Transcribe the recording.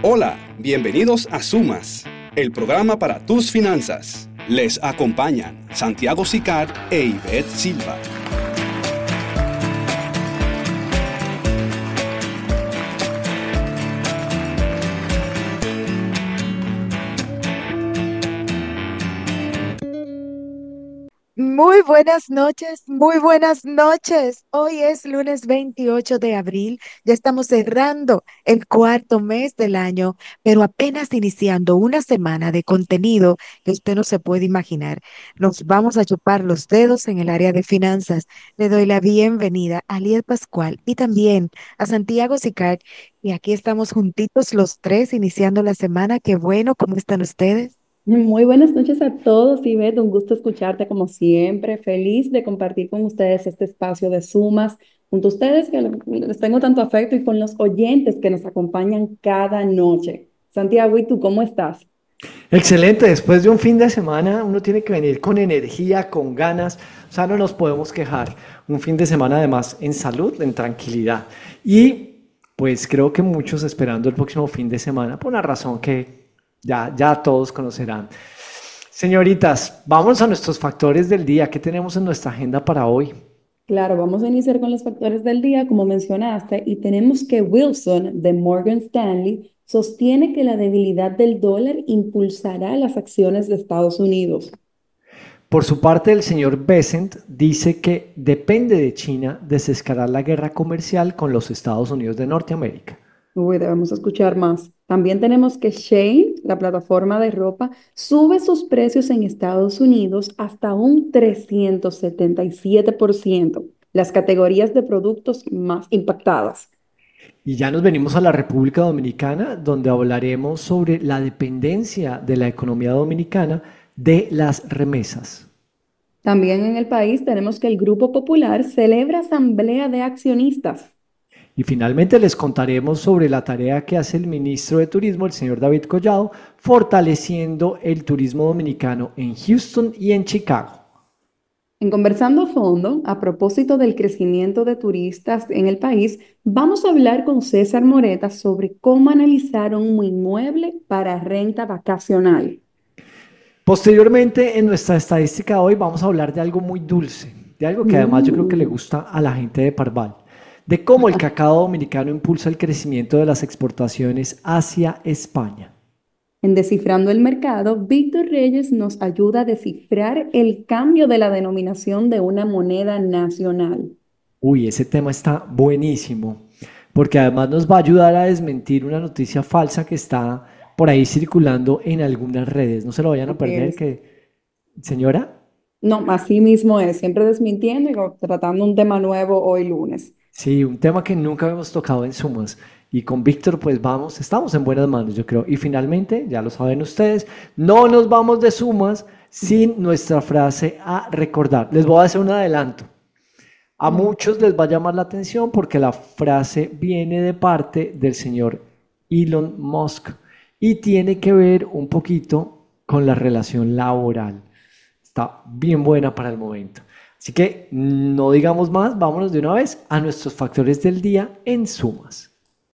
Hola, bienvenidos a Sumas, el programa para tus finanzas. Les acompañan Santiago Sicard e Ivette Silva. Muy buenas noches, muy buenas noches. Hoy es lunes 28 de abril, ya estamos cerrando el cuarto mes del año, pero apenas iniciando una semana de contenido que usted no se puede imaginar. Nos vamos a chupar los dedos en el área de finanzas. Le doy la bienvenida a Liet Pascual y también a Santiago Sicard. Y aquí estamos juntitos los tres iniciando la semana. Qué bueno, ¿cómo están ustedes? Muy buenas noches a todos, Ivette. Un gusto escucharte como siempre. Feliz de compartir con ustedes este espacio de Sumas, junto a ustedes que les tengo tanto afecto y con los oyentes que nos acompañan cada noche. Santiago, ¿y tú cómo estás? Excelente, después de un fin de semana uno tiene que venir con energía, con ganas, o sea, no nos podemos quejar. Un fin de semana además en salud, en tranquilidad. Y pues creo que muchos esperando el próximo fin de semana por una razón que ya todos conocerán. Señoritas, vamos a nuestros factores del día. ¿Qué tenemos en nuestra agenda para hoy? Claro, vamos a iniciar con los factores del día, como mencionaste, y tenemos que Wilson de Morgan Stanley sostiene que la debilidad del dólar impulsará las acciones de Estados Unidos. Por su parte, el señor Besant dice que depende de China desescalar la guerra comercial con los Estados Unidos de Norteamérica. Uy, debemos escuchar más. También tenemos que Shein, la plataforma de ropa, sube sus precios en Estados Unidos hasta un 377%, las categorías de productos más impactadas. Y ya nos venimos a la República Dominicana, donde hablaremos sobre la dependencia de la economía dominicana de las remesas. También en el país tenemos que el Grupo Popular celebra asamblea de accionistas. Y finalmente les contaremos sobre la tarea que hace el ministro de Turismo, el señor David Collado, fortaleciendo el turismo dominicano en Houston y en Chicago. En Conversando a Fondo, a propósito del crecimiento de turistas en el país, vamos a hablar con César Moreta sobre cómo analizar un inmueble para renta vacacional. Posteriormente, en nuestra estadística de hoy vamos a hablar de algo muy dulce, de algo que además yo creo que le Mm. gusta a la gente de Parval, de cómo el cacao dominicano impulsa el crecimiento de las exportaciones hacia España. En Descifrando el Mercado, Víctor Reyes nos ayuda a descifrar el cambio de la denominación de una moneda nacional. Uy, ese tema está buenísimo, porque además nos va a ayudar a desmentir una noticia falsa que está por ahí circulando en algunas redes. No se lo vayan a Así perder, es. que, señora. No, así mismo es, siempre desmintiendo y tratando un tema nuevo hoy lunes. Sí, un tema que nunca habíamos tocado en Sumas. Y con Víctor, pues vamos, estamos en buenas manos, yo creo. Y finalmente, ya lo saben ustedes, no nos vamos de Sumas sin nuestra frase a recordar. Les voy a hacer un adelanto. A Mm. muchos les va a llamar la atención porque la frase viene de parte del señor Elon Musk y tiene que ver un poquito con la relación laboral. Está bien buena para el momento. Así que no digamos más, vámonos de una vez a nuestros factores del día en Sumas.